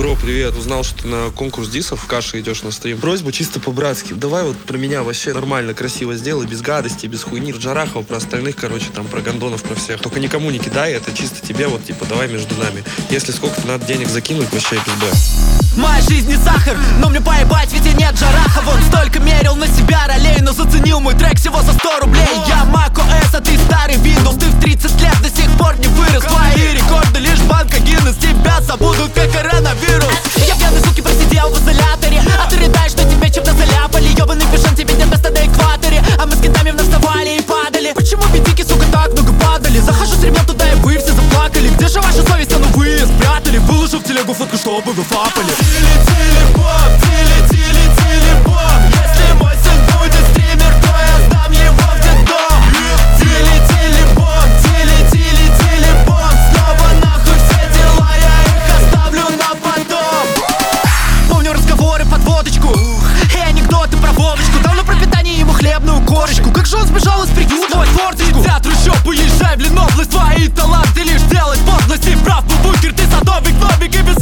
Бро, привет. Узнал, что ты на конкурс дисов в Каше идешь на стрим. Просьба чисто по-братски. Давай вот про меня вообще нормально, красиво сделай, без гадости, без хуйни. Джарахова, про остальных, короче, там, про гондонов, про всех. Только никому не кидай, это чисто тебе, вот, типа, давай между нами. Если сколько-то надо денег закинуть, вообще без Б. Моя жизнь не сахар, но мне поебать, ведь и нет Джарахова. Он столько мерил на себя ролей, но заценил мой трек всего за 100 рублей. Я Mac OS, а ты старый Windows. Ты в 30 лет до сих пор не вырос. Твои рекорды лишь банка Гиннес. Тебя забудут как коронавирус. Я пьяный, суки, просидел в изоляторе, а ты рыдаешь, что тебе чем-то заляпали. Ёбаный пешен, тебе нет места на экваторе, а мы с кентами вновь вставали и падали. Почему битики, сука, так много падали? Захожу с ребят туда, и вы все заплакали. Где же ваша совесть, а ну вы ее спрятали? Выложу в телегу фотку, чтобы вы фапали. Тили-тили-бом, тили-тили-тили-бом. Если мой сын будет стример, то я сдам его в детдом. Тили-тили-бом, тили-тили-тили-бом. Снова нахуй все дела, я их оставлю на потом. Помню разговоры под водочку и анекдоты про Вовочку. Давно про питание ему хлебную корочку. Как же он сбежал из приюта в форточку. Вся трущоб, уезжай в Ленобласть. Твои таланты лишь делать подлости. Прав был бункер, ты садовник, нобик и без